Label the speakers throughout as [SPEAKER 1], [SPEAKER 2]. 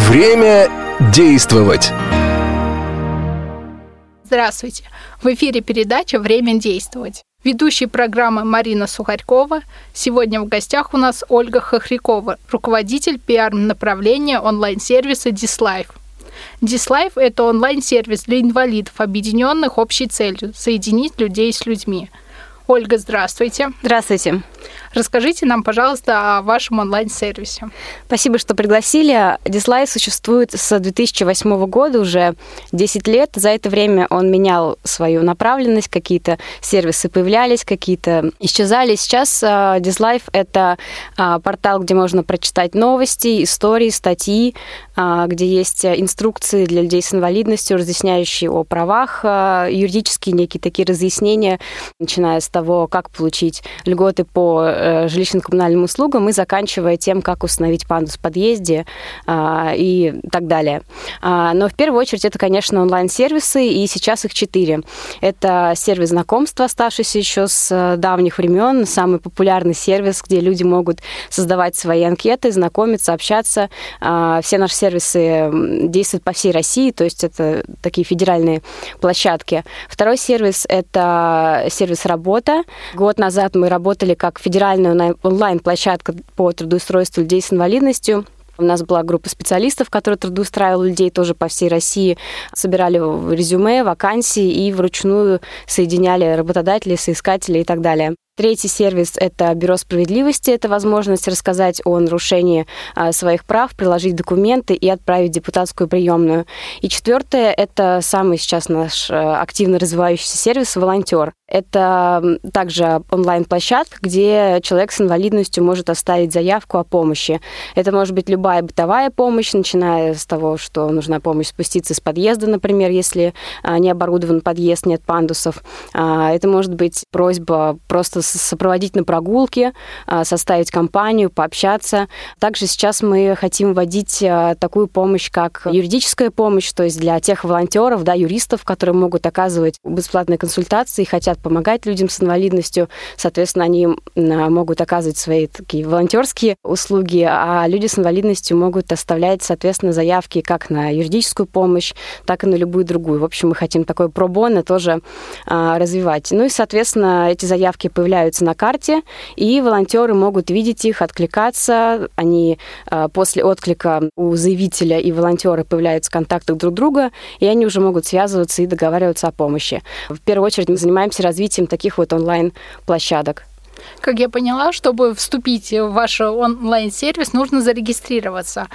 [SPEAKER 1] Время действовать.
[SPEAKER 2] Здравствуйте! В эфире передача «Время действовать». Ведущая программы Марина Сухарькова. Сегодня в гостях у нас Ольга Хохрякова, руководитель пиар-направления онлайн-сервиса DisLife. DisLife – это онлайн-сервис для инвалидов, объединенных общей целью – соединить людей с людьми. Ольга, здравствуйте.
[SPEAKER 3] Здравствуйте.
[SPEAKER 2] Расскажите нам, пожалуйста, о вашем онлайн-сервисе.
[SPEAKER 3] Спасибо, что пригласили. DisLife существует с 2008 года, уже 10 лет. За это время он менял свою направленность, какие-то сервисы появлялись, какие-то исчезали. Сейчас DisLife – это портал, где можно прочитать новости, истории, статьи, где есть инструкции для людей с инвалидностью, разъясняющие о правах, юридические некие такие разъяснения, начиная с того, как получить льготы по жилищно-коммунальным услугам и заканчивая тем, как установить пандус в подъезде и так далее. Но в первую очередь это, конечно, онлайн-сервисы, и сейчас их 4. Это сервис знакомства, оставшийся еще с давних времен, самый популярный сервис, где люди могут создавать свои анкеты, знакомиться, общаться. Все наши сервисы действуют по всей России, то есть это такие федеральные площадки. Второй сервис – это сервис «Работа». Год назад мы работали как федеральная онлайн-площадка по трудоустройству людей с инвалидностью. У нас была группа специалистов, которые трудоустраивали людей тоже по всей России, собирали резюме, вакансии и вручную соединяли работодателей, соискателей и так далее. Третий сервис – это Бюро справедливости. Это возможность рассказать о нарушении своих прав, приложить документы и отправить депутатскую приемную. И четвертое – это самый сейчас наш активно развивающийся сервис «Волонтер». Это также онлайн-площадка, где человек с инвалидностью может оставить заявку о помощи. Это может быть любая бытовая помощь, начиная с того, что нужна помощь спуститься с подъезда, например, если не оборудован подъезд, нет пандусов. Это может быть просьба просто сопроводить на прогулке, составить компанию, пообщаться. Также сейчас мы хотим вводить такую помощь, как юридическая помощь, то есть для тех волонтеров, юристов, которые могут оказывать бесплатные консультации и хотят помогать людям с инвалидностью. Соответственно, они могут оказывать свои такие волонтерские услуги, а люди с инвалидностью могут оставлять, соответственно, заявки как на юридическую помощь, так и на любую другую. В общем, мы хотим такое про-боно тоже развивать. Ну и, соответственно, эти заявки появляются на карте, и волонтеры могут видеть их, откликаться. Они после отклика у заявителя и волонтера появляются контакты друг друга, и они уже могут связываться и договариваться о помощи. В первую очередь мы занимаемся развитием таких вот онлайн-площадок.
[SPEAKER 2] Как я поняла, чтобы вступить в ваш онлайн-сервис, нужно зарегистрироваться.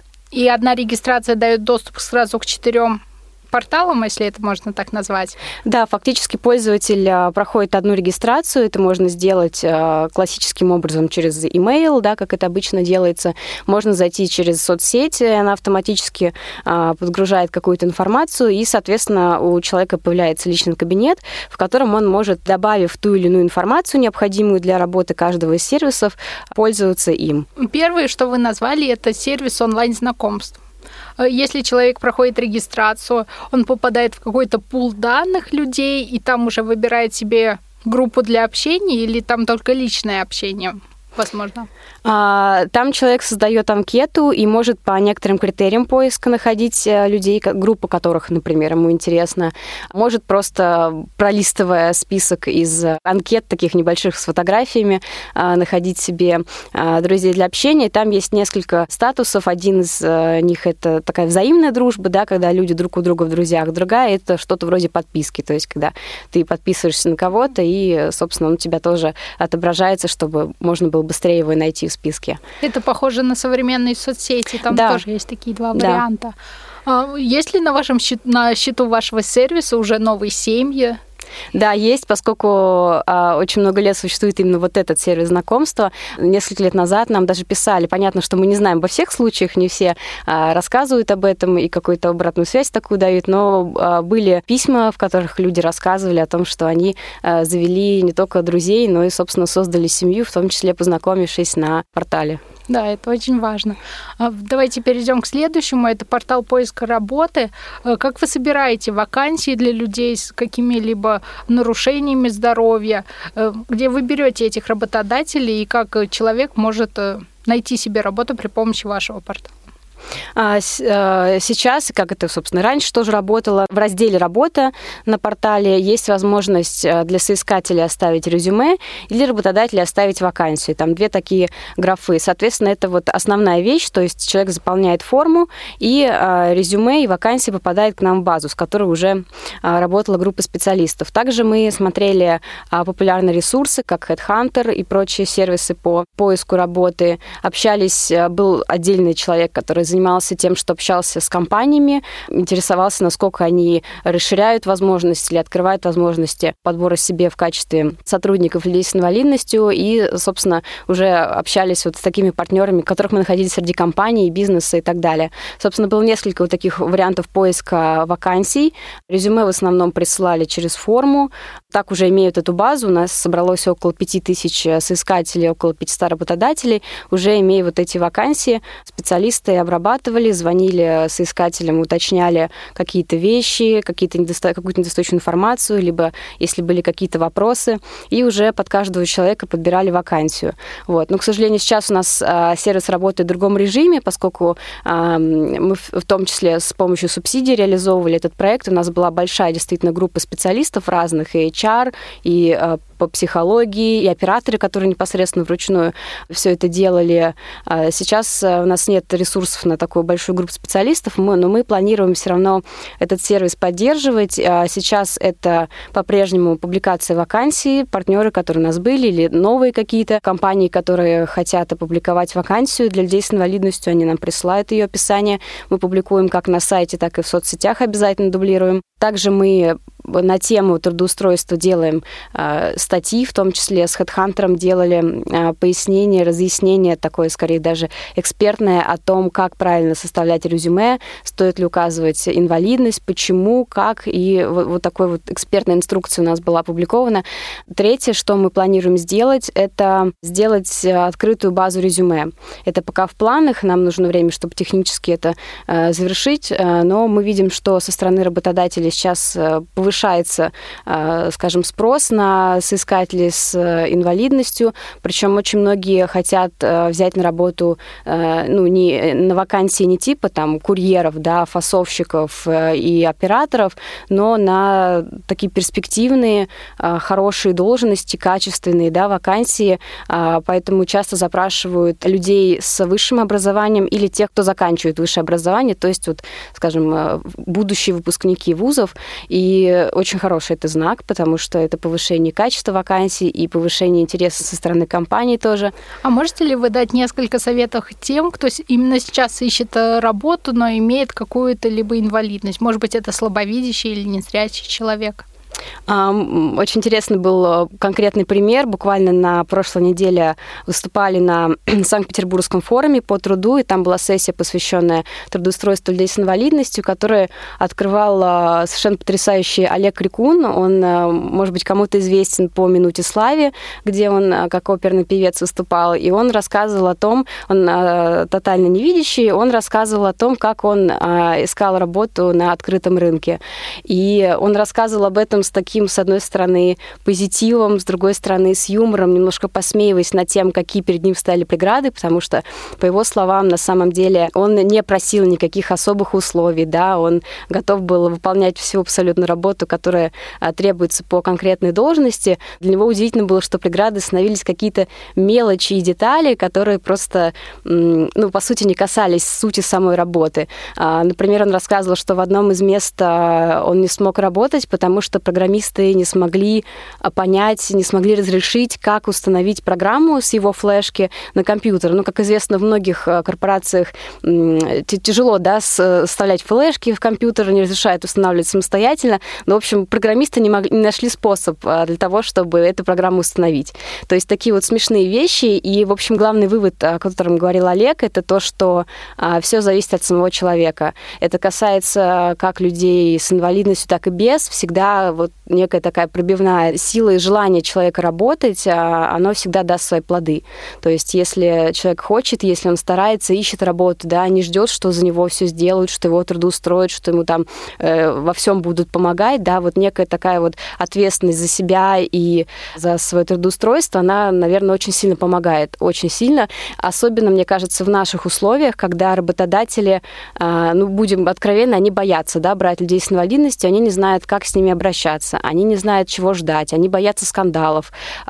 [SPEAKER 2] И одна регистрация дает доступ сразу к 4 порталом, если это можно так назвать.
[SPEAKER 3] Да, фактически пользователь проходит одну регистрацию. Это можно сделать классическим образом через email, как это обычно делается. Можно зайти через соцсети, она автоматически подгружает какую-то информацию, и, соответственно, у человека появляется личный кабинет, в котором он может, добавив ту или иную информацию, необходимую для работы каждого из сервисов, пользоваться им.
[SPEAKER 2] Первое, что вы назвали, это сервис онлайн-знакомств. Если человек проходит регистрацию, он попадает в какой-то пул данных людей, и там уже выбирает себе группу для общения, или там только личное общение? Возможно.
[SPEAKER 3] Там человек создает анкету и может по некоторым критериям поиска находить людей, группа которых, например, ему интересна. Может просто, пролистывая список из анкет, таких небольших с фотографиями, находить себе друзей для общения. Там есть несколько статусов. Один из них – это такая взаимная дружба, когда люди друг у друга в друзьях. Другая – это что-то вроде подписки, то есть когда ты подписываешься на кого-то, и, собственно, он у тебя тоже отображается, чтобы можно было быстрее его найти в списке.
[SPEAKER 2] Это похоже на современные соцсети, там тоже есть такие два варианта. Есть ли на счету вашего сервиса уже новые семьи?
[SPEAKER 3] Да, есть, поскольку очень много лет существует именно вот этот сервис знакомства. Несколько лет назад нам даже писали, понятно, что мы не знаем обо всех случаях, не все рассказывают об этом и какую-то обратную связь такую дают, но были письма, в которых люди рассказывали о том, что они завели не только друзей, но и, собственно, создали семью, в том числе познакомившись на портале.
[SPEAKER 2] Да, это очень важно. Давайте перейдем к следующему. Это портал поиска работы. Как вы собираете вакансии для людей с какими-либо нарушениями здоровья? Где вы берете этих работодателей и как человек может найти себе работу при помощи вашего портала?
[SPEAKER 3] Сейчас, как это, собственно, раньше тоже работало, в разделе «Работа» на портале есть возможность для соискателя оставить резюме или работодателя оставить вакансию. Там 2 такие графы. Соответственно, это вот основная вещь, то есть человек заполняет форму, и резюме и вакансия попадает к нам в базу, с которой уже работала группа специалистов. Также мы смотрели популярные ресурсы, как HeadHunter и прочие сервисы по поиску работы. Общались, был отдельный человек, который занимался тем, что общался с компаниями, интересовался, насколько они расширяют возможности или открывают возможности подбора себе в качестве сотрудников людей с инвалидностью, и, собственно, уже общались вот с такими партнерами, которых мы находили среди компаний, бизнеса и так далее. Собственно, было несколько вот таких вариантов поиска вакансий. Резюме в основном присылали через форму. Так уже имеют эту базу. У нас собралось около 5000 соискателей, около 500 работодателей. Уже имея вот эти вакансии, специалисты обрабатывали, звонили соискателям, уточняли какие-то вещи, какую-то недостающую информацию, либо если были какие-то вопросы, и уже под каждого человека подбирали вакансию. Вот. Но, к сожалению, сейчас у нас сервис работает в другом режиме, поскольку мы в том числе с помощью субсидий реализовывали этот проект. У нас была большая действительно группа специалистов разных, и HR, и по психологии, и операторы, которые непосредственно вручную все это делали. Сейчас у нас нет ресурсов на такую большую группу специалистов, но мы планируем все равно этот сервис поддерживать. Сейчас это по-прежнему публикация вакансий, партнеры, которые у нас были, или новые какие-то компании, которые хотят опубликовать вакансию для людей с инвалидностью, они нам присылают ее описание. Мы публикуем как на сайте, так и в соцсетях, обязательно дублируем. Также мы на тему трудоустройства делаем статьи, в том числе с HeadHunter делали пояснение, разъяснение, такое скорее даже экспертное, о том, как правильно составлять резюме, стоит ли указывать инвалидность, почему, как, и вот такой вот экспертная инструкция у нас была опубликована. Третье, что мы планируем сделать, это сделать открытую базу резюме. Это пока в планах, нам нужно время, чтобы технически это завершить, но мы видим, что со стороны работодателей сейчас повышается, скажем, спрос на соискателей с инвалидностью, причем очень многие хотят взять на работу, не на вакансии не типа там курьеров, да, фасовщиков и операторов, но на такие перспективные, хорошие должности, качественные, да, вакансии, поэтому часто запрашивают людей с высшим образованием или тех, кто заканчивает высшее образование, то есть вот, скажем, будущие выпускники вузов, и очень хороший это знак, потому что это повышение качества вакансий и повышение интереса со стороны компаний тоже.
[SPEAKER 2] А можете ли вы дать несколько советов тем, кто именно сейчас ищет работу, но имеет какую-то либо инвалидность? Может быть, это слабовидящий или незрячий человек?
[SPEAKER 3] Очень интересный был конкретный пример. Буквально на прошлой неделе выступали на Санкт-Петербургском форуме по труду, и там была сессия, посвященная трудоустройству людей с инвалидностью, которую открывал совершенно потрясающий Олег Крикун. Он, может быть, кому-то известен по «Минуте славы», где он как оперный певец выступал, и он рассказывал о том, он тотально невидящий, он рассказывал о том, как он искал работу на открытом рынке. И он рассказывал об этом с таким, с одной стороны, позитивом, с другой стороны, с юмором, немножко посмеиваясь над тем, какие перед ним стояли преграды, потому что, по его словам, на самом деле он не просил никаких особых условий, да, он готов был выполнять всю абсолютно работу, которая требуется по конкретной должности. Для него удивительно было, что преграды становились какие-то мелочи и детали, которые просто, по сути, не касались сути самой работы. Например, он рассказывал, что в одном из мест он не смог работать, потому что программисты не смогли понять, не смогли разрешить, как установить программу с его флешки на компьютер. Как известно, в многих корпорациях тяжело, да, вставлять флешки в компьютер, не разрешают устанавливать самостоятельно. Но, в общем, программисты не нашли способ для того, чтобы эту программу установить. То есть такие вот смешные вещи. И, в общем, главный вывод, о котором говорил Олег, это то, что все зависит от самого человека. Это касается как людей с инвалидностью, так и без. Всегда вот некая такая пробивная сила и желание человека работать, оно всегда даст свои плоды. То есть если человек хочет, если он старается, ищет работу, да, не ждет, что за него все сделают, что его трудоустроят, что ему там во всем будут помогать, да, вот некая такая вот ответственность за себя и за свое трудоустройство, она, наверное, очень сильно помогает, очень сильно. Особенно, мне кажется, в наших условиях, когда работодатели, будем откровенны, они боятся, да, брать людей с инвалидностью, они не знают, как с ними обращаться, они не знают, чего ждать, они боятся скандалов.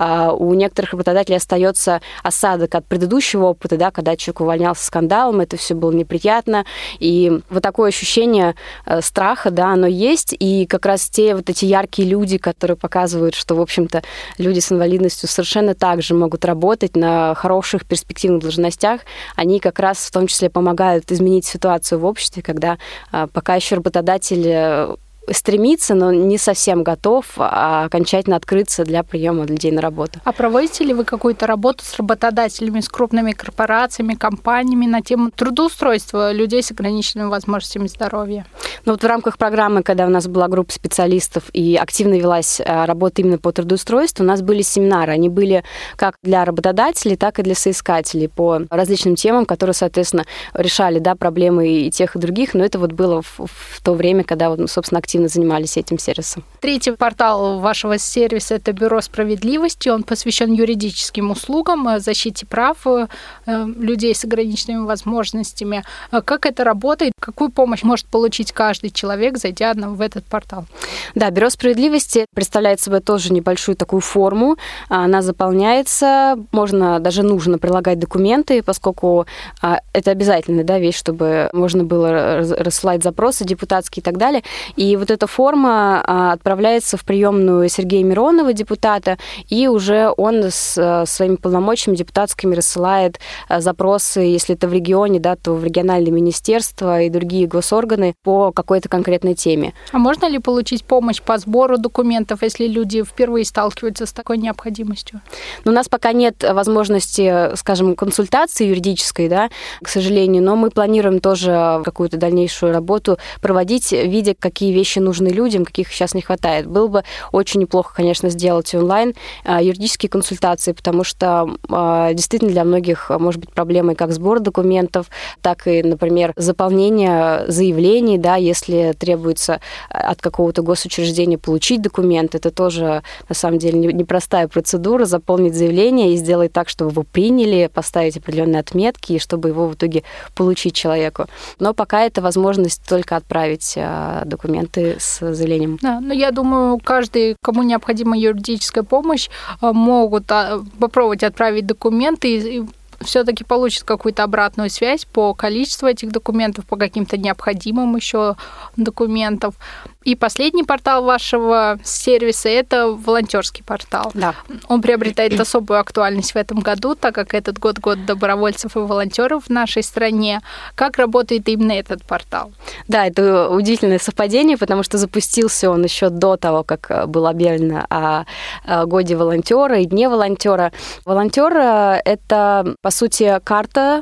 [SPEAKER 3] У некоторых работодателей остается осадок от предыдущего опыта, да, когда человек увольнялся скандалом, это все было неприятно, и вот такое ощущение страха, да, оно есть, и как раз те вот эти яркие люди, которые показывают, что, в общем-то, люди с инвалидностью совершенно так же могут работать на хороших перспективных должностях, они как раз в том числе помогают изменить ситуацию в обществе, когда пока еще работодатель стремится, но не совсем готов окончательно открыться для приема людей на работу.
[SPEAKER 2] А проводите ли вы какую-то работу с работодателями, с крупными корпорациями, компаниями на тему трудоустройства людей с ограниченными возможностями здоровья?
[SPEAKER 3] Ну вот в рамках программы, когда у нас была группа специалистов и активно велась работа именно по трудоустройству, у нас были семинары. Они были как для работодателей, так и для соискателей по различным темам, которые, соответственно, решали, да, проблемы и тех, и других. Но это вот было в то время, когда, вот, собственно, активно занимались этим сервисом.
[SPEAKER 2] Третий портал вашего сервиса – это Бюро справедливости. Он посвящен юридическим услугам, защите прав людей с ограниченными возможностями. Как это работает? Какую помощь может получить каждый человек, зайдя в этот портал?
[SPEAKER 3] Да, Бюро справедливости представляет собой тоже небольшую такую форму. Она заполняется, нужно прилагать документы, поскольку это обязательная, да, вещь, чтобы можно было рассылать запросы депутатские и так далее. И вот эта форма отправляется в приемную Сергея Миронова, депутата, и уже он с своими полномочиями депутатскими рассылает запросы, если это в регионе, да, то в региональные министерства и другие госорганы по какой-то конкретной теме.
[SPEAKER 2] А можно ли получить помощь по сбору документов, если люди впервые сталкиваются с такой необходимостью?
[SPEAKER 3] У нас пока нет возможности, скажем, консультации юридической, да, к сожалению, но мы планируем тоже какую-то дальнейшую работу проводить, видя, какие вещи нужны людям, каких сейчас не хватает. Было бы очень неплохо, конечно, сделать онлайн юридические консультации, потому что действительно для многих может быть проблемой как сбор документов, так и, например, заполнение заявлений, да, если требуется от какого-то госучреждения получить документ. Это тоже, на самом деле, непростая процедура, заполнить заявление и сделать так, чтобы его приняли, поставить определенные отметки, и чтобы его в итоге получить человеку. Но пока это возможность только отправить документы с заявлением.
[SPEAKER 2] Да, но я думаю, каждый, кому необходима юридическая помощь, могут попробовать отправить документы и все-таки получит какую-то обратную связь по количеству этих документов, по каким-то необходимым еще документам. И последний портал вашего сервиса – это волонтерский портал.
[SPEAKER 3] Да.
[SPEAKER 2] Он приобретает особую актуальность в этом году, так как этот год добровольцев и волонтеров в нашей стране. Как работает именно этот портал?
[SPEAKER 3] Да, это удивительное совпадение, потому что запустился он еще до того, как было объявлено о годе волонтера и дне волонтера. Волонтер – это, по сути, карта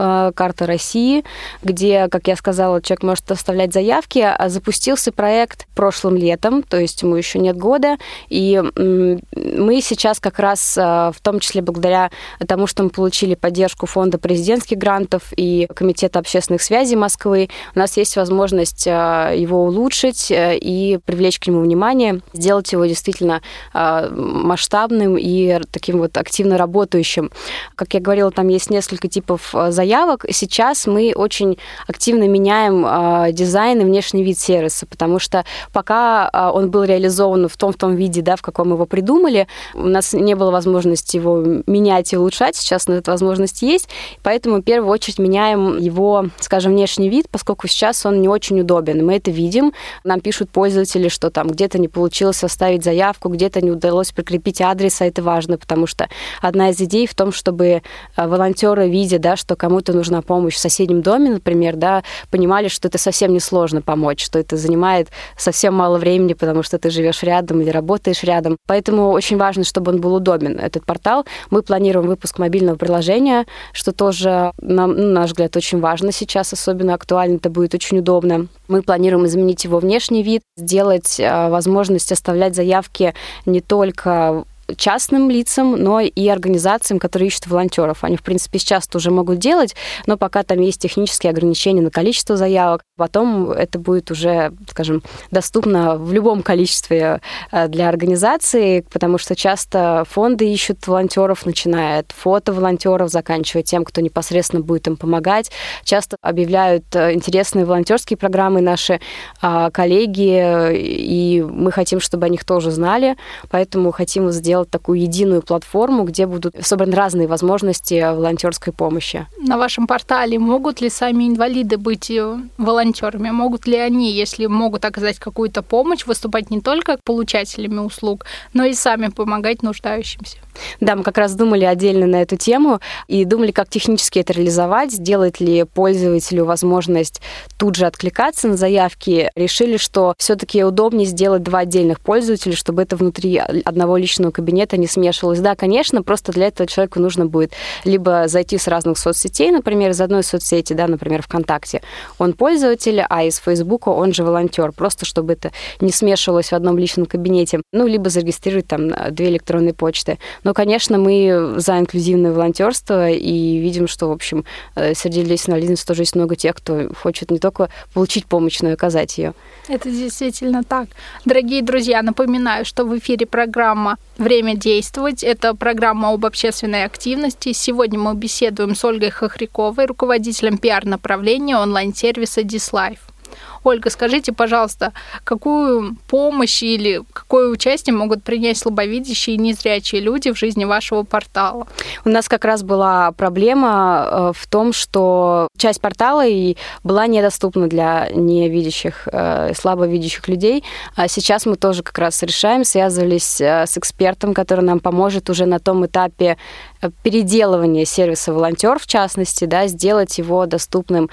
[SPEAKER 3] России, где, как я сказала, человек может оставлять заявки. Запустился проект прошлым летом, то есть ему еще нет года, и мы сейчас как раз, в том числе благодаря тому, что мы получили поддержку Фонда президентских грантов и Комитета общественных связей Москвы, у нас есть возможность его улучшить и привлечь к нему внимание, сделать его действительно масштабным и таким вот активно работающим. Как я говорила, там есть несколько типов заявок. Сейчас мы очень активно меняем дизайн и внешний вид сервиса, потому что пока он был реализован в том виде, да, в каком его придумали, у нас не было возможности его менять и улучшать. Сейчас эта возможность есть, поэтому в первую очередь меняем его, скажем, внешний вид, поскольку сейчас он не очень удобен. Мы это видим, нам пишут пользователи, что там где-то не получилось оставить заявку, где-то не удалось прикрепить адрес, а это важно, потому что одна из идей в том, чтобы волонтеры, видя, да, что кому кому-то нужна помощь в соседнем доме, например, да, понимали, что это совсем несложно помочь, что это занимает совсем мало времени, потому что ты живешь рядом или работаешь рядом. Поэтому очень важно, чтобы он был удобен, этот портал. Мы планируем выпуск мобильного приложения, что тоже, на наш взгляд, очень важно сейчас, особенно актуально, это будет очень удобно. Мы планируем изменить его внешний вид, сделать возможность оставлять заявки не только частным лицам, но и организациям, которые ищут волонтеров. Они, в принципе, сейчас тоже могут делать, но пока там есть технические ограничения на количество заявок. Потом это будет уже, скажем, доступно в любом количестве для организации, потому что часто фонды ищут волонтеров, начиная от фото волонтеров, заканчивая тем, кто непосредственно будет им помогать. Часто объявляют интересные волонтерские программы наши коллеги, и мы хотим, чтобы о них тоже знали, поэтому хотим сделать такую единую платформу, где будут собраны разные возможности волонтерской помощи.
[SPEAKER 2] На вашем портале могут ли сами инвалиды быть волонтерами? Могут ли они, если могут оказать какую-то помощь, выступать не только получателями услуг, но и сами помогать нуждающимся?
[SPEAKER 3] Да, мы как раз думали отдельно на эту тему и думали, как технически это реализовать, сделать ли пользователю возможность тут же откликаться на заявки. Решили, что все-таки удобнее сделать 2 отдельных пользователя, чтобы это внутри одного личного кабинета не смешивалось. Да, конечно, просто для этого человеку нужно будет либо зайти с разных соцсетей, например, из одной соцсети, да, например, ВКонтакте, он пользователь, а из Фейсбука он же волонтер, просто чтобы это не смешивалось в одном личном кабинете. Ну, либо зарегистрировать там 2 электронные почты. Но, конечно, мы за инклюзивное волонтерство и видим, что, в общем, среди людей с инвалидностью тоже есть много тех, кто хочет не только получить помощь, но и оказать ее.
[SPEAKER 2] Это действительно так. Дорогие друзья, напоминаю, что в эфире программа «Время действовать». Это программа об общественной активности. Сегодня мы беседуем с Ольгой Хохряковой, руководителем пиар-направления онлайн-сервиса DisLife. Ольга, скажите, пожалуйста, какую помощь или какое участие могут принять слабовидящие и незрячие люди в жизни вашего портала?
[SPEAKER 3] У нас как раз была проблема в том, что часть портала и была недоступна для невидящих, слабовидящих людей. А сейчас мы тоже как раз решаем, связывались с экспертом, который нам поможет уже на том этапе переделывания сервиса «Волонтер», в частности, да, сделать его доступным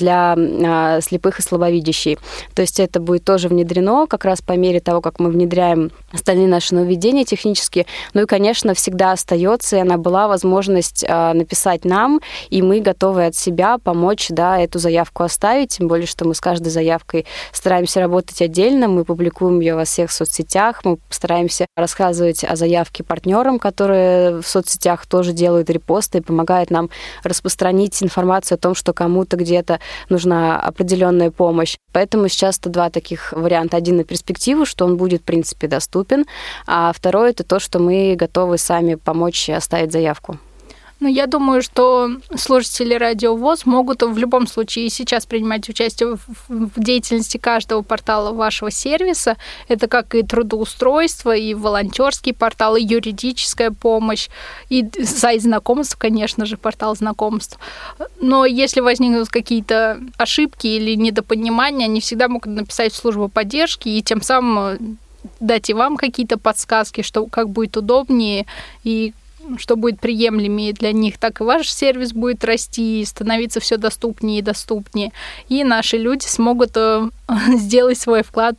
[SPEAKER 3] для слепых и слабовидящих. То есть это будет тоже внедрено как раз по мере того, как мы внедряем остальные наши нововведения технические. Ну и, конечно, всегда остается, и она была возможность написать нам, и мы готовы от себя помочь, да, эту заявку оставить, тем более, что мы с каждой заявкой стараемся работать отдельно, мы публикуем ее во всех соцсетях, мы стараемся рассказывать о заявке партнерам, которые в соцсетях тоже делают репосты и помогают нам распространить информацию о том, что кому-то где-то нужна определенная помощь. Поэтому сейчас это 2 таких варианта. Один на перспективу, что он будет, в принципе, доступен, а второй — это то, что мы готовы сами помочь оставить заявку.
[SPEAKER 2] Ну, я думаю, что слушатели Радио ВОС могут в любом случае и сейчас принимать участие в деятельности каждого портала вашего сервиса. Это как и трудоустройство, и волонтерский портал, и юридическая помощь, и сайт знакомств, конечно же, портал знакомств. Но если возникнут какие-то ошибки или недопонимания, они всегда могут написать в службу поддержки и тем самым дать и вам какие-то подсказки, что как будет удобнее и что будет приемлемее для них, так и ваш сервис будет расти и становиться все доступнее и доступнее. И наши люди смогут сделать свой вклад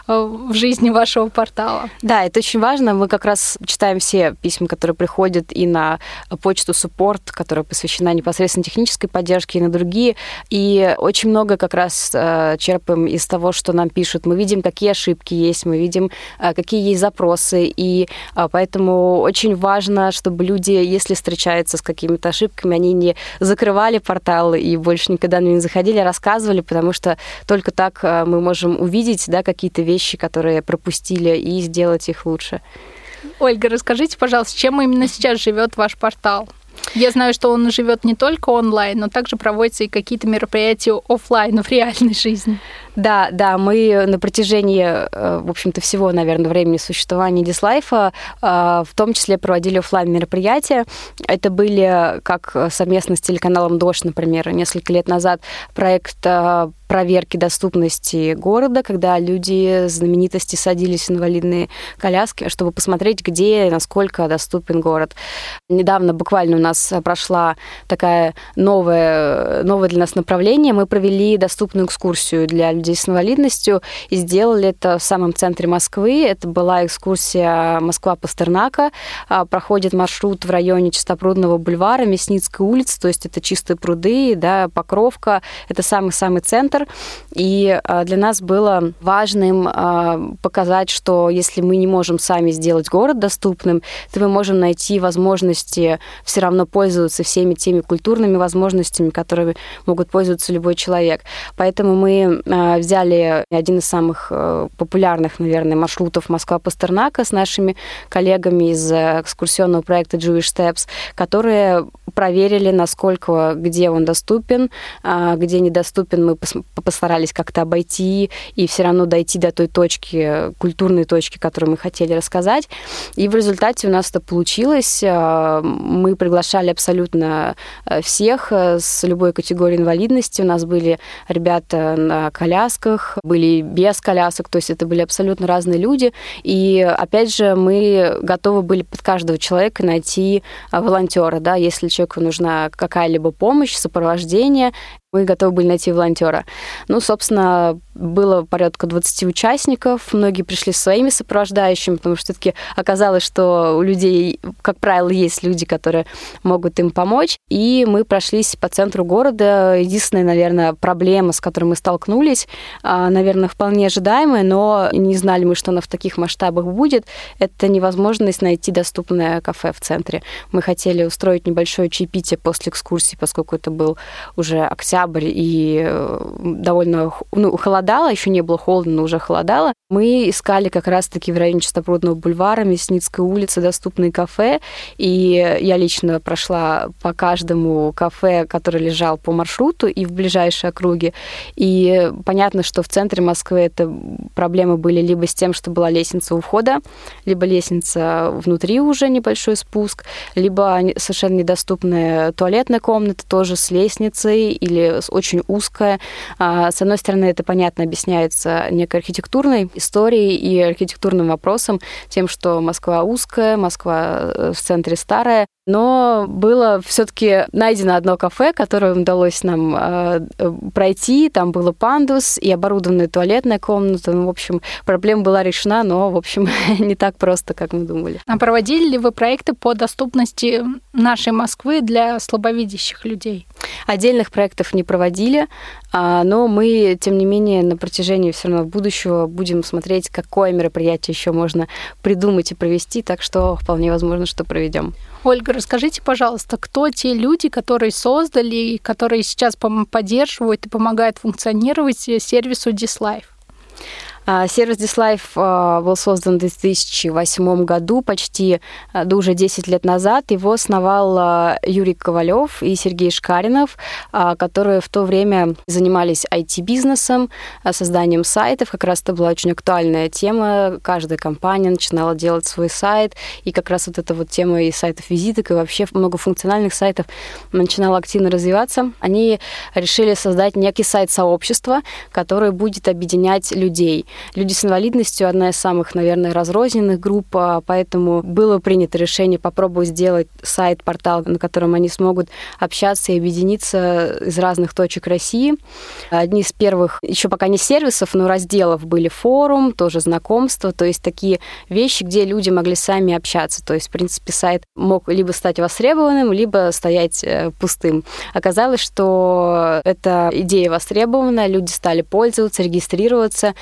[SPEAKER 2] в жизнь вашего портала.
[SPEAKER 3] Да, это очень важно. Мы как раз читаем все письма, которые приходят и на почту support, которая посвящена непосредственно технической поддержке, и на другие. И очень много как раз черпаем из того, что нам пишут. Мы видим, какие ошибки есть, мы видим, какие есть запросы. И поэтому очень важно, чтобы люди, если встречаются с какими-то ошибками, они не закрывали портал и больше никогда не заходили, а рассказывали, потому что только так мы можем увидеть, да, какие-то вещи, которые пропустили, и сделать их лучше.
[SPEAKER 2] Ольга, расскажите, пожалуйста, чем именно сейчас живет ваш портал? Я знаю, что он живет не только онлайн, но также проводятся и какие-то мероприятия офлайн в реальной жизни.
[SPEAKER 3] Да, мы на протяжении, в общем-то, всего, наверное, времени существования Дизлайфа в том числе проводили офлайн мероприятия. Это были как совместно с телеканалом «Дождь», например, несколько лет назад проект проверки доступности города, когда люди, знаменитости садились в инвалидные коляски, чтобы посмотреть, где и насколько доступен город. Недавно буквально у нас прошла такая новое для нас направление. Мы провели доступную экскурсию для людей с инвалидностью и сделали это в самом центре Москвы. Это была экскурсия Москва-Пастернака. Проходит маршрут в районе Чистопрудного бульвара, Мясницкой улицы, то есть это Чистые пруды, да, Покровка. Это самый-самый центр. И для нас было важным показать, что если мы не можем сами сделать город доступным, то мы можем найти возможности все равно пользоваться всеми теми культурными возможностями, которыми могут пользоваться любой человек. Поэтому мы взяли один из самых популярных, наверное, маршрутов Москва-Пастернака с нашими коллегами из экскурсионного проекта Jewish Steps, которые проверили, насколько, где он доступен, где недоступен, мы постарались как-то обойти и все равно дойти до той точки, культурной точки, которую мы хотели рассказать. И в результате у нас это получилось. Мы приглашали абсолютно всех с любой категорией инвалидности. У нас были ребята на колясках, были без колясок, то есть это были абсолютно разные люди. И опять же, мы готовы были под каждого человека найти волонтера, да, если человеку нужна какая-либо помощь, сопровождение, мы готовы были найти волонтера. Ну, собственно, было порядка 20 участников. Многие пришли со своими сопровождающими, потому что все-таки оказалось, что у людей, как правило, есть люди, которые могут им помочь. И мы прошлись по центру города. Единственная, наверное, проблема, с которой мы столкнулись, наверное, вполне ожидаемая, но не знали мы, что она в таких масштабах будет, это невозможность найти доступное кафе в центре. Мы хотели устроить небольшое чаепитие после экскурсии, поскольку это был уже октябрь, и довольно холодало, еще не было холодно, но уже холодало. Мы искали как раз-таки в районе Чистопрудного бульвара, Мясницкой улицы доступные кафе, и я лично прошла по каждому кафе, который лежал по маршруту и в ближайшей округе. И понятно, что в центре Москвы это проблемы были либо с тем, что была лестница у входа, либо лестница внутри уже небольшой спуск, либо совершенно недоступная туалетная комната тоже с лестницей или очень узкая. С одной стороны, это, понятно, объясняется некой архитектурной историей и архитектурным вопросом, тем, что Москва узкая, Москва в центре старая, но было все-таки найдено одно кафе, которое удалось нам пройти. Там было пандус и оборудованная туалетная комната. Ну, в общем, проблема была решена, но, в общем, не так просто, как мы думали.
[SPEAKER 2] А проводили ли вы проекты по доступности нашей Москвы для слабовидящих людей?
[SPEAKER 3] Отдельных проектов не проводили, но мы, тем не менее, на протяжении все равно будущего будем смотреть, какое мероприятие еще можно придумать и провести, так что вполне возможно, что проведем.
[SPEAKER 2] Ольга, расскажите, пожалуйста, кто те люди, которые создали и которые сейчас поддерживают и помогают функционировать сервису Дизлайф?
[SPEAKER 3] Сервис Дизлайф был создан в 2008 году, почти уже 10 лет назад. Его основал Юрий Ковалев и Сергей Шкаринов, которые в то время занимались IT-бизнесом, созданием сайтов. Как раз это была очень актуальная тема. Каждая компания начинала делать свой сайт, и как раз вот эта вот тема и сайтов-визиток, и вообще многофункциональных сайтов начинала активно развиваться. Они решили создать некий сайт-сообщества, который будет объединять людей. Люди с инвалидностью – одна из самых, наверное, разрозненных групп, поэтому было принято решение попробовать сделать сайт-портал, на котором они смогут общаться и объединиться из разных точек России. Одни из первых, еще пока не сервисов, но разделов были форум, тоже знакомства, то есть такие вещи, где люди могли сами общаться. То есть, в принципе, сайт мог либо стать востребованным, либо стоять пустым. Оказалось, что эта идея востребована, люди стали пользоваться, регистрироваться, и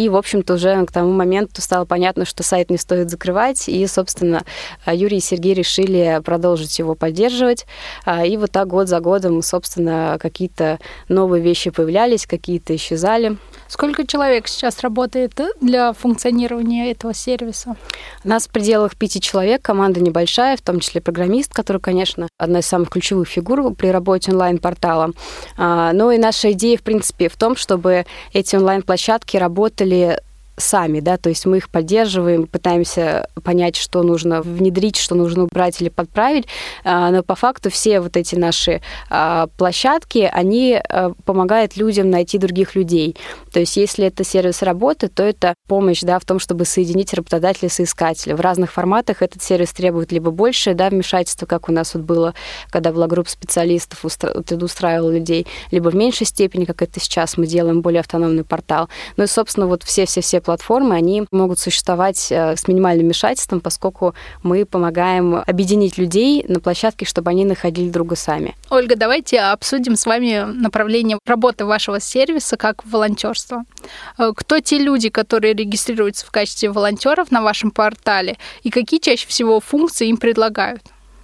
[SPEAKER 3] И, в общем-то, уже к тому моменту стало понятно, что сайт не стоит закрывать, и, собственно, Юрий и Сергей решили продолжить его поддерживать. И вот так год за годом, собственно, какие-то новые вещи появлялись, какие-то исчезали.
[SPEAKER 2] Сколько человек сейчас работает для функционирования этого сервиса?
[SPEAKER 3] У нас в пределах 5 человек, команда небольшая, в том числе программист, который, конечно, одна из самых ключевых фигур при работе онлайн-портала. Но и наша идея, в принципе, в том, чтобы эти онлайн-площадки работали сами, да, то есть мы их поддерживаем, пытаемся понять, что нужно внедрить, что нужно убрать или подправить, но по факту все вот эти наши площадки, они помогают людям найти других людей. То есть если это сервис работы, то это помощь, да, в том, чтобы соединить работодателя и соискателя. В разных форматах этот сервис требует либо больше, да, вмешательства, как у нас вот было, когда была группа специалистов, трудоустраивала людей, либо в меньшей степени, как это сейчас мы делаем, более автономный портал. Ну и, собственно, вот все платформы, они могут существовать с минимальным вмешательством, поскольку мы помогаем объединить людей на площадке, чтобы они находили друга сами.
[SPEAKER 2] Ольга, давайте обсудим с вами направление работы вашего сервиса как волонтерство. Кто те люди, которые регистрируются в качестве волонтеров на вашем портале, и какие чаще всего функции им предлагают?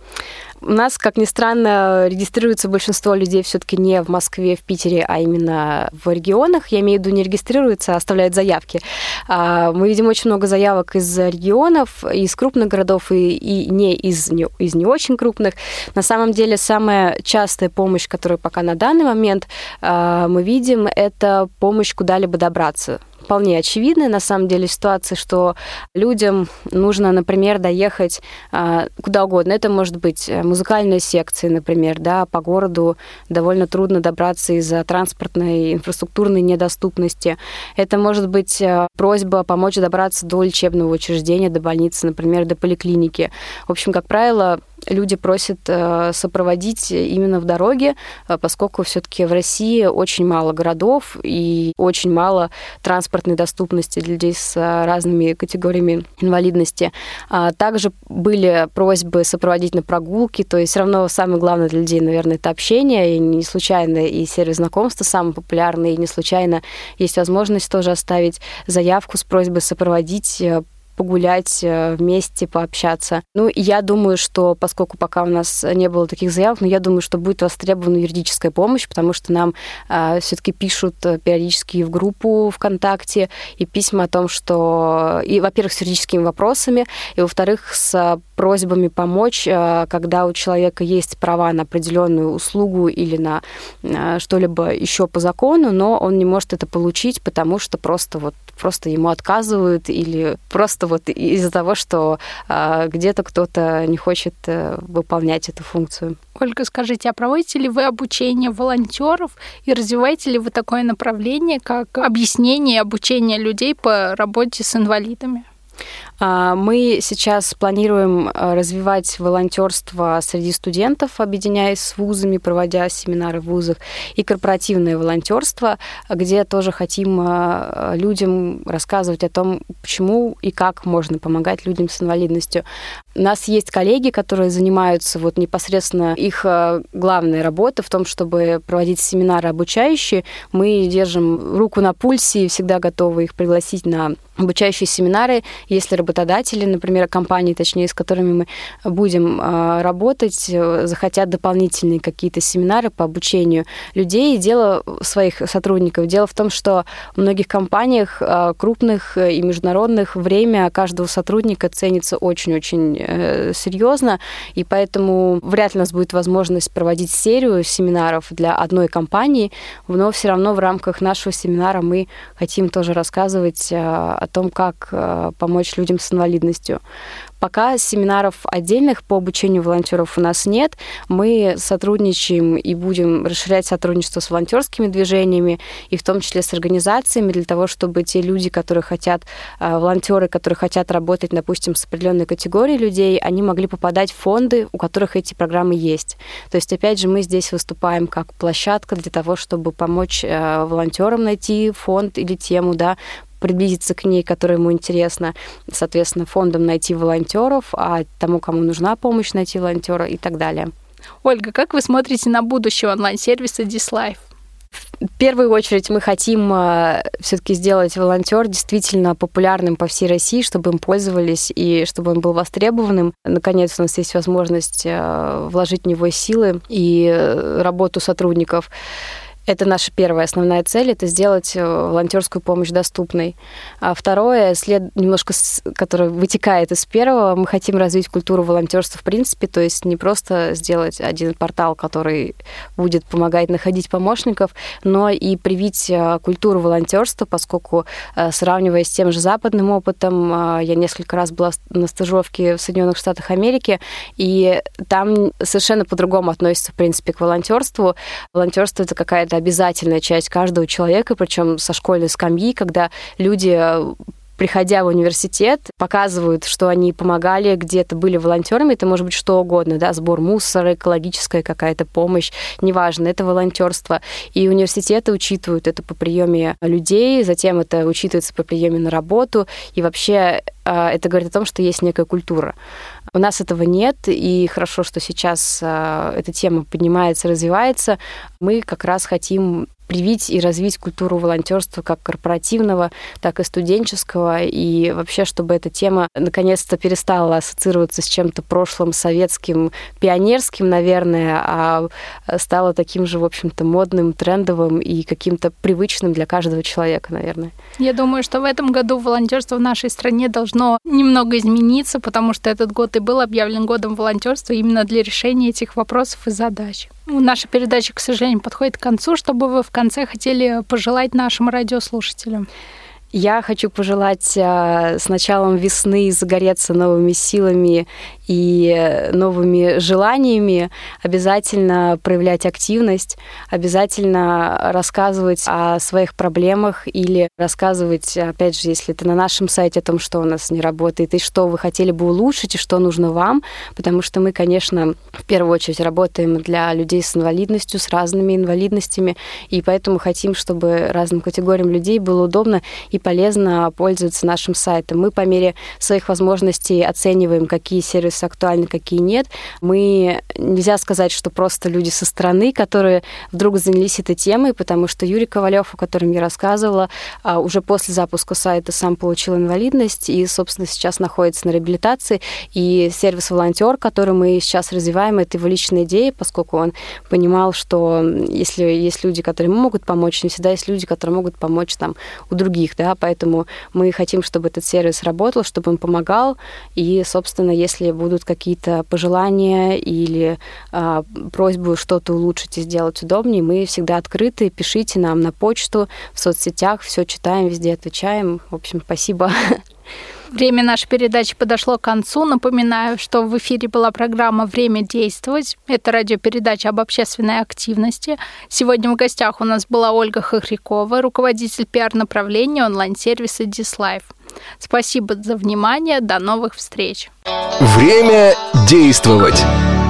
[SPEAKER 3] У нас, как ни странно, регистрируется большинство людей все-таки не в Москве, в Питере, а именно в регионах. Я имею в виду, не регистрируются, а оставляют заявки. Мы видим очень много заявок из регионов, из крупных городов и не из не очень крупных. На самом деле, самая частая помощь, которую пока на данный момент мы видим, это помощь куда-либо добраться. Вполне очевидная, на самом деле, ситуация, что людям нужно, например, доехать куда угодно. Это может быть музыкальная секция, например, да, по городу довольно трудно добраться из-за транспортной, инфраструктурной недоступности. Это может быть просьба помочь добраться до лечебного учреждения, до больницы, например, до поликлиники. В общем, как правило, люди просят сопроводить именно в дороге, поскольку все-таки в России очень мало городов и очень мало транспортной доступности для людей с разными категориями инвалидности. Также были просьбы сопроводить на прогулки, то есть все равно самое главное для людей, наверное, это общение, и не случайно и сервис знакомства самый популярный, и не случайно есть возможность тоже оставить заявку с просьбой сопроводить, погулять вместе, пообщаться. Ну, я думаю, что, поскольку пока у нас не было таких заявок, но я думаю, что будет востребована юридическая помощь, потому что нам все-таки пишут периодически в группу ВКонтакте и письма о том, что, и, во-первых, с юридическими вопросами, и, во-вторых, с просьбами помочь, когда у человека есть права на определенную услугу или на что-либо еще по закону, но он не может это получить, потому что просто ему отказывают или просто вот из-за того, что где-то кто-то не хочет выполнять эту функцию.
[SPEAKER 2] Ольга, скажите, а проводите ли вы обучение волонтеров и развиваете ли вы такое направление, как объяснение и обучение людей по работе с инвалидами?
[SPEAKER 3] Мы сейчас планируем развивать волонтерство среди студентов, объединяясь с вузами, проводя семинары в вузах, и корпоративное волонтерство, где тоже хотим людям рассказывать о том, почему и как можно помогать людям с инвалидностью. У нас есть коллеги, которые занимаются непосредственно, их главная работа в том, чтобы проводить семинары обучающие. Мы держим руку на пульсе и всегда готовы их пригласить на обучающие семинары, если работодатели, например, компании, точнее, с которыми мы будем работать, захотят дополнительные какие-то семинары по обучению людей, дело своих сотрудников. Дело в том, что в многих компаниях, крупных и международных, время каждого сотрудника ценится очень-очень серьезно, и поэтому вряд ли у нас будет возможность проводить серию семинаров для одной компании, но все равно в рамках нашего семинара мы хотим тоже рассказывать о том, как помочь людям с инвалидностью. Пока семинаров отдельных по обучению волонтеров у нас нет. Мы сотрудничаем и будем расширять сотрудничество с волонтерскими движениями, и в том числе с организациями, для того, чтобы те люди, волонтеры, которые хотят работать, допустим, с определенной категорией людей, они могли попадать в фонды, у которых эти программы есть. То есть, опять же, мы здесь выступаем как площадка для того, чтобы помочь волонтерам найти фонд или тему, да, приблизиться к ней, которая ему интересна, соответственно, фондом найти волонтеров, а тому, кому нужна помощь, найти волонтера и так далее.
[SPEAKER 2] Ольга, как вы смотрите на будущее онлайн-сервиса DisLife?
[SPEAKER 3] В первую очередь мы хотим все-таки сделать волонтер действительно популярным по всей России, чтобы им пользовались и чтобы он был востребованным. Наконец, у нас есть возможность вложить в него силы и работу сотрудников. Это наша первая основная цель, это сделать волонтерскую помощь доступной. А второе, немножко, которое вытекает из первого, мы хотим развить культуру волонтерства в принципе, то есть не просто сделать один портал, который будет помогать находить помощников, но и привить культуру волонтерства, поскольку, сравнивая с тем же западным опытом, я несколько раз была на стажировке в Соединенных Штатах Америки, и там совершенно по-другому относятся, в принципе, к волонтерству. Волонтерство — это какая-то обязательная часть каждого человека, причем со школьной скамьи, когда люди, приходя в университет, показывают, что они помогали, где-то были волонтерами, это может быть что угодно, да, сбор мусора, экологическая какая-то помощь, неважно, это волонтерство. И университеты учитывают это по приеме людей, затем это учитывается по приеме на работу, и вообще это говорит о том, что есть некая культура. У нас этого нет, и хорошо, что сейчас эта тема поднимается, развивается. Мы как раз хотим привить и развить культуру волонтерства как корпоративного, так и студенческого, и вообще, чтобы эта тема наконец-то перестала ассоциироваться с чем-то прошлым, советским, пионерским, наверное, а стала таким же, в общем-то, модным, трендовым и каким-то привычным для каждого человека, наверное.
[SPEAKER 2] Я думаю, что в этом году волонтерство в нашей стране должно немного измениться, потому что этот год и был объявлен годом волонтерства именно для решения этих вопросов и задач. Наша передача, к сожалению, подходит к концу. Что бы вы в конце хотели пожелать нашим радиослушателям?
[SPEAKER 3] Я хочу пожелать с началом весны загореться новыми силами и новыми желаниями, обязательно проявлять активность, обязательно рассказывать о своих проблемах или рассказывать, опять же, если это на нашем сайте, о том, что у нас не работает, и что вы хотели бы улучшить, и что нужно вам, потому что мы, конечно, в первую очередь работаем для людей с инвалидностью, с разными инвалидностями, и поэтому хотим, чтобы разным категориям людей было удобно и полезно пользоваться нашим сайтом. Мы по мере своих возможностей оцениваем, какие сервисы актуальны, какие нет. Нельзя сказать, что просто люди со стороны, которые вдруг занялись этой темой, потому что Юрий Ковалев, о котором я рассказывала, уже после запуска сайта сам получил инвалидность и, собственно, сейчас находится на реабилитации. И сервис «Волонтер», который мы сейчас развиваем, это его личная идея, поскольку он понимал, что если есть люди, которые ему могут помочь, не всегда есть люди, которые могут помочь там у других, да, поэтому мы хотим, чтобы этот сервис работал, чтобы он помогал, и, собственно, если будут какие-то пожелания или просьбы что-то улучшить и сделать удобнее, мы всегда открыты, пишите нам на почту, в соцсетях, все читаем, везде отвечаем. В общем, спасибо.
[SPEAKER 2] Время нашей передачи подошло к концу. Напоминаю, что в эфире была программа «Время действовать». Это радиопередача об общественной активности. Сегодня в гостях у нас была Ольга Хохрякова, руководитель пиар-направления онлайн-сервиса DisLife. Спасибо за внимание. До новых встреч.
[SPEAKER 1] Время действовать.